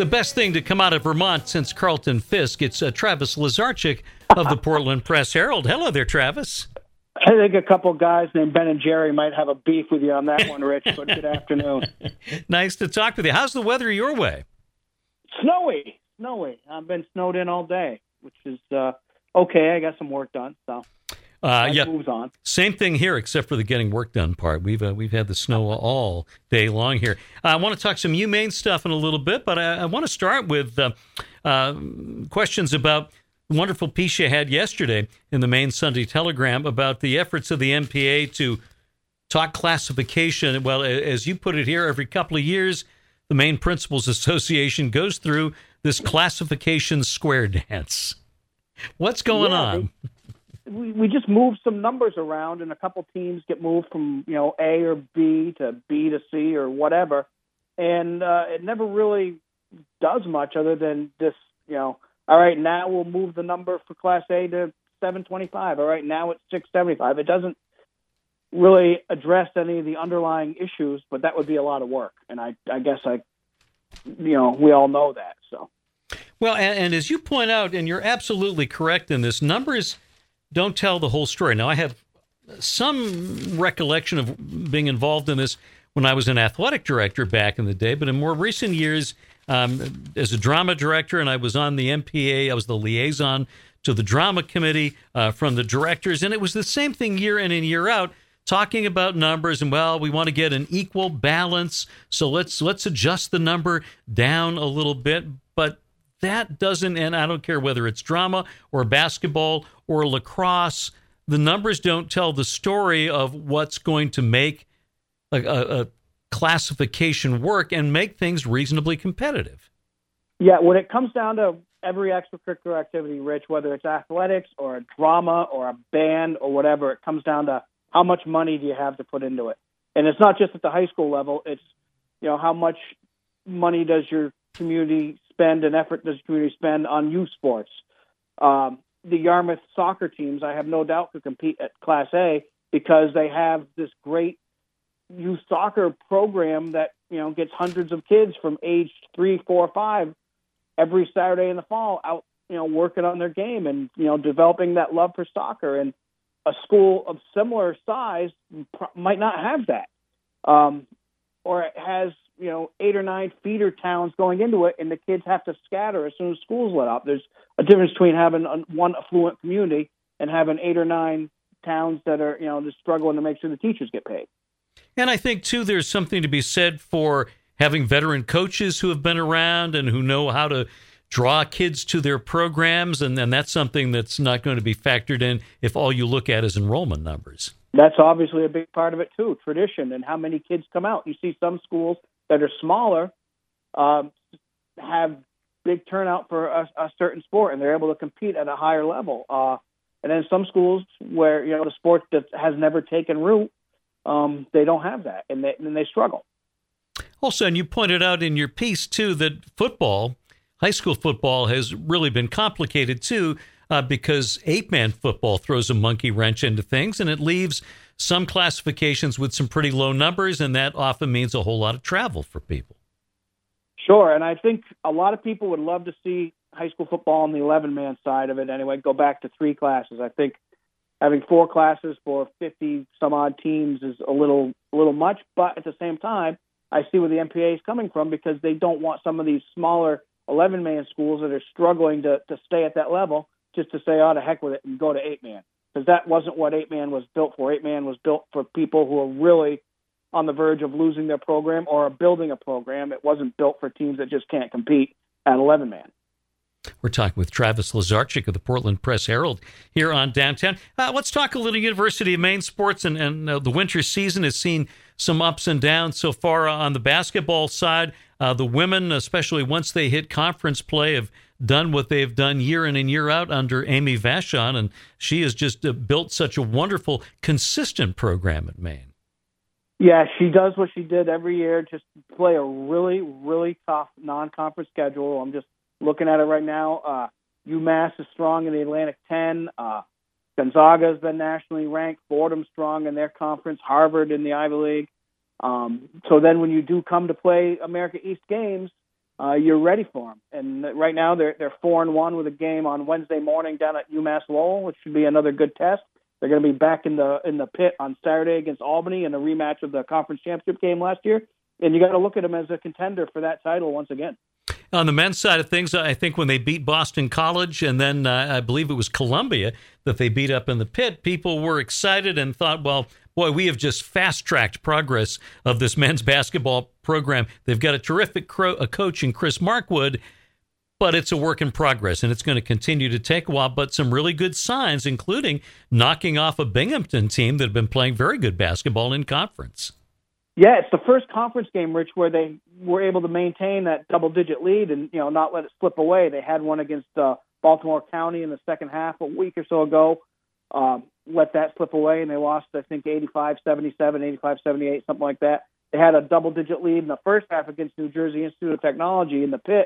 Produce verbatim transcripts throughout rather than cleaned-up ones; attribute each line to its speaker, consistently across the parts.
Speaker 1: the best thing to come out of Vermont since Carlton Fisk. It's uh, Travis Lazarchik of the Portland Press Herald. Hello there, Travis.
Speaker 2: I think a couple guys named Ben and Jerry might have a beef with you on that one, Rich, but good afternoon.
Speaker 1: Nice to talk with you. How's the weather your way?
Speaker 2: Snowy. Snowy. I've been snowed in all day, which is uh, okay. I got some work done, so
Speaker 1: uh, yeah.
Speaker 2: moves on.
Speaker 1: Same thing here, except for the getting work done part. We've uh, we've had the snow all day long here. Uh, I want to talk some UMaine stuff in a little bit, but I, I want to start with uh, uh, questions about the wonderful piece you had yesterday in the Maine Sunday Telegram about the efforts of the M P A to talk classification. Well, as you put it here, every couple of years, the Maine Principals Association goes through this classification square dance. What's going
Speaker 2: yeah,
Speaker 1: on?
Speaker 2: They, we, we just move some numbers around, and a couple teams get moved from, you know, A or B to B to C or whatever, and uh, it never really does much other than this, you know, all right, now we'll move the number for Class A to seven twenty-five. All right, now it's six seventy-five. It doesn't really address any of the underlying issues, but that would be a lot of work, and I, I guess I, you know, we all know that. So,
Speaker 1: well, and, and as you point out, and you're absolutely correct in this, numbers don't tell the whole story. Now, I have some recollection of being involved in this when I was an athletic director back in the day, but in more recent years, um, as a drama director, and I was on the M P A, I was the liaison to the drama committee uh, from the directors, and it was the same thing year in and year out, talking about numbers, and well, we want to get an equal balance, so let's let's adjust the number down a little bit. But that doesn't, and I don't care whether it's drama or basketball or lacrosse, the numbers don't tell the story of what's going to make a, a, a classification work and make things reasonably competitive.
Speaker 2: Yeah, when it comes down to every extracurricular activity, Rich, whether it's athletics or a drama or a band or whatever, it comes down to how much money do you have to put into it? And it's not just at the high school level. It's, you know, how much money does your community spend and effort does your community spend on youth sports? Um, the Yarmouth soccer teams, I have no doubt, could compete at Class A because they have this great youth soccer program that, you know, gets hundreds of kids from age three, four, five every Saturday in the fall out, you know, working on their game and, you know, developing that love for soccer. And a school of similar size might not have that. Um, or it has, you know, eight or nine feeder towns going into it, and the kids have to scatter as soon as schools let up. There's a difference between having a, one affluent community and having eight or nine towns that are, you know, just struggling to make sure the teachers get paid.
Speaker 1: And I think, too, there's something to be said for having veteran coaches who have been around and who know how to draw kids to their programs, and, and that's something that's not going to be factored in if all you look at is enrollment numbers.
Speaker 2: That's obviously a big part of it, too, tradition and how many kids come out. You see some schools that are smaller um, have big turnout for a, a certain sport, and they're able to compete at a higher level. Uh, and then some schools where, you know, the sport that has never taken root, um, they don't have that, and they, and they struggle.
Speaker 1: Also, and you pointed out in your piece, too, that football, high school football, has really been complicated, too, uh, because eight-man football throws a monkey wrench into things, and it leaves some classifications with some pretty low numbers, and that often means a whole lot of travel for people.
Speaker 2: Sure, and I think a lot of people would love to see high school football on the eleven-man side of it anyway, go back to three classes. I think having four classes for fifty-some-odd teams is a little a little much, but at the same time, I see where the M P A is coming from because they don't want some of these smaller eleven-man schools that are struggling to, to stay at that level just to say, oh, to heck with it and go to eight-man. Because that wasn't what eight-man was built for. eight-man was built for people who are really on the verge of losing their program or are building a program. It wasn't built for teams that just can't compete at eleven-man.
Speaker 1: We're talking with Travis Lazarchik of the Portland Press Herald here on Downtown. Uh, let's talk a little University of Maine sports, and, and uh, the winter season has seen some ups and downs so far on the basketball side. Uh, the women, especially once they hit conference play, have done what they've done year in and year out under Amy Vachon, and she has just uh, built such a wonderful, consistent program at Maine.
Speaker 2: Yeah, she does what she did every year, just play a really, really tough non-conference schedule. I'm just looking at it right now. Uh, UMass is strong in the Atlantic ten. Uh, Gonzaga has been nationally ranked. Fordham's strong in their conference. Harvard in the Ivy League. Um, so then when you do come to play America East games, uh, you're ready for them. And right now they're they're four and one with a game on Wednesday morning down at UMass Lowell, which should be another good test. They're going to be back in the in the pit on Saturday against Albany in a rematch of the conference championship game last year. And you got to look at them as a contender for that title once again.
Speaker 1: On the men's side of things, I think when they beat Boston College and then uh, I believe it was Columbia that they beat up in the pit, people were excited and thought, well, boy, we have just fast-tracked progress of this men's basketball program. They've got a terrific cro- a coach in Chris Markwood, but it's a work in progress, and it's going to continue to take a while. But some really good signs, including knocking off a Binghamton team that had been playing very good basketball in conference.
Speaker 2: Yeah, it's the first conference game, Rich, where they were able to maintain that double-digit lead and, you know, not let it slip away. They had one against uh, Baltimore County in the second half a week or so ago. Um, let that slip away, and they lost, I think, eighty-five seventy-seven, eighty-five seventy-eight, something like that. They had a double-digit lead in the first half against New Jersey Institute of Technology in the pit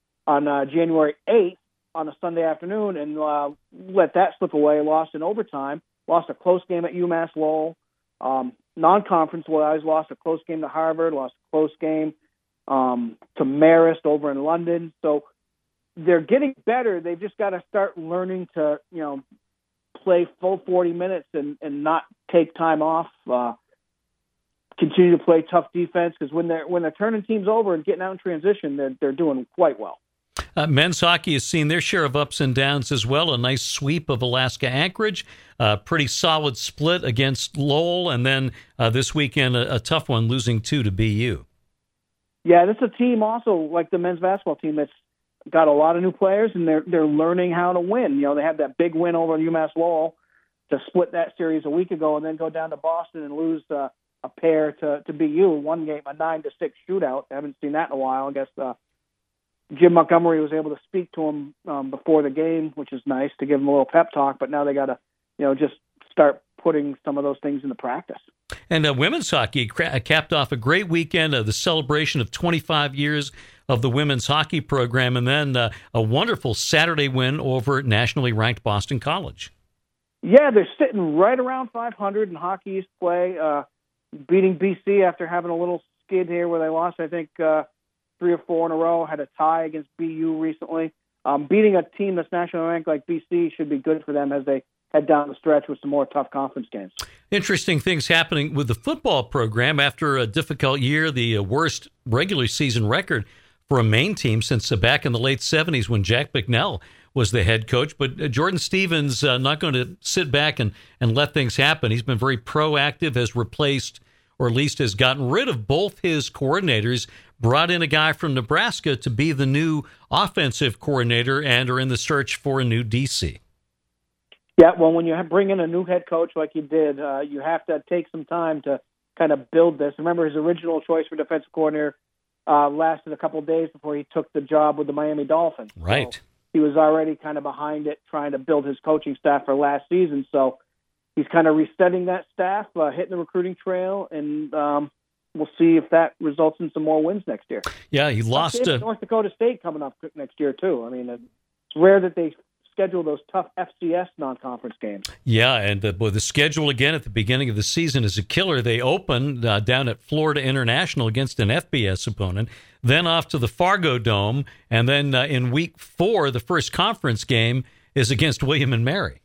Speaker 2: on uh, January eighth on a Sunday afternoon, and uh, let that slip away, lost in overtime, lost a close game at UMass Lowell. Um, non-conference-wise, lost a close game to Harvard, lost a close game um, to Marist over in London. So they're getting better. They've just got to start learning to, you know, play full forty minutes and, and not take time off, uh, continue to play tough defense, because when they're, when they're turning teams over and getting out in transition, they're, they're doing quite well.
Speaker 1: Uh, men's hockey has seen their share of ups and downs as well. A nice sweep of Alaska Anchorage, a pretty solid split against Lowell, and then uh, this weekend a, a tough one, losing two to B U.
Speaker 2: Yeah, this is a team also like the men's basketball team that's got a lot of new players, and they're they're learning how to win. You know, they had that big win over UMass Lowell to split that series a week ago, and then go down to Boston and lose uh, a pair to, to B U. One game, a nine to six shootout. I haven't seen that in a while. I guess uh, Jim Montgomery was able to speak to him um, before the game, which is nice to give him a little pep talk. But now they got to, you know, just start putting some of those things into practice.
Speaker 1: And uh, women's hockey cra- capped off a great weekend of the celebration of twenty-five years of the women's hockey program, and then uh, a wonderful Saturday win over nationally ranked Boston College.
Speaker 2: Yeah, they're sitting right around five hundred in Hockey East play, uh, beating B C after having a little skid here where they lost, I think, uh, three or four in a row, had a tie against B U recently. Um, beating a team that's nationally ranked like B C should be good for them as they head down the stretch with some more tough conference games.
Speaker 1: Interesting things happening with the football program after a difficult year, the uh, worst regular season record for a Maine team since uh, back in the late seventies when Jack Bicknell was the head coach. But uh, Jordan Stevens uh, not going to sit back and, and let things happen. He's been very proactive, has replaced, or at least has gotten rid of both his coordinators, brought in a guy from Nebraska to be the new offensive coordinator, and are in the search for a new D C.
Speaker 2: Yeah, well, when you bring in a new head coach like you did, uh, you have to take some time to kind of build this. Remember, his original choice for defensive coordinator uh, lasted a couple of days before he took the job with the Miami Dolphins.
Speaker 1: Right.
Speaker 2: So he was already kind of behind it, trying to build his coaching staff for last season. So he's kind of resetting that staff, uh, hitting the recruiting trail, and um, we'll see if that results in some more wins next year.
Speaker 1: Yeah, he lost
Speaker 2: to North Dakota State coming up next year too. I mean, it's rare that they schedule those tough F C S non-conference games.
Speaker 1: Yeah, and the, well, the schedule again at the beginning of the season is a killer. They open uh, down at Florida International against an F B S opponent, then off to the Fargo Dome, and then uh, in week four, the first conference game is against William and Mary.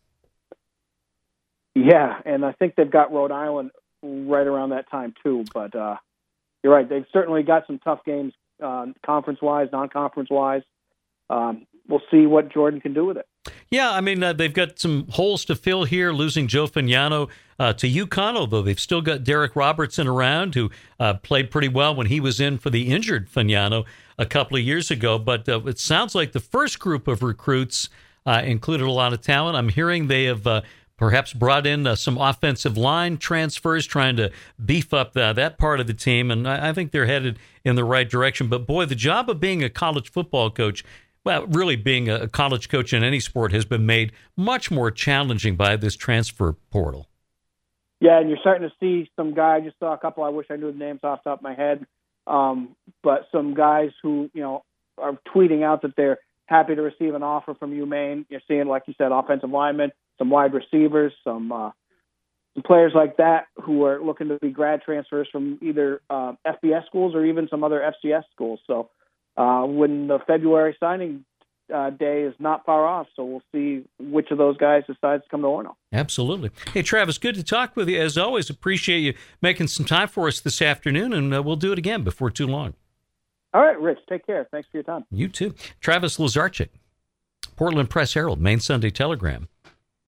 Speaker 2: Yeah, and I think they've got Rhode Island right around that time too. But uh, you're right; they've certainly got some tough games, uh, conference-wise, non-conference-wise. Um, we'll see what Jordan can do with it.
Speaker 1: Yeah, I mean, uh, they've got some holes to fill here, losing Joe Fagnano uh, to UConn, although they've still got Derek Robertson around, who uh, played pretty well when he was in for the injured Fagnano a couple of years ago. But uh, it sounds like the first group of recruits uh, included a lot of talent. I'm hearing they have uh, perhaps brought in uh, some offensive line transfers, trying to beef up uh, that part of the team, and I, I think they're headed in the right direction. But, boy, the job of being a college football coach, well, really being a college coach in any sport, has been made much more challenging by this transfer portal.
Speaker 2: Yeah, and you're starting to see some guys. I just saw a couple. I wish I knew the names off the top of my head. Um, but some guys who, you know, are tweeting out that they're happy to receive an offer from UMaine. You're seeing, like you said, offensive linemen, some wide receivers, some, uh, some players like that who are looking to be grad transfers from either uh, F B S schools or even some other F C S schools. So uh, when the February signing uh, day is not far off. So we'll see which of those guys decides to come to Orono.
Speaker 1: Absolutely. Hey, Travis, good to talk with you. As always, appreciate you making some time for us this afternoon, and uh, we'll do it again before too long.
Speaker 2: All right, Rich, take care. Thanks for your time.
Speaker 1: You too. Travis Lazarchik, Portland Press Herald, Maine Sunday Telegram.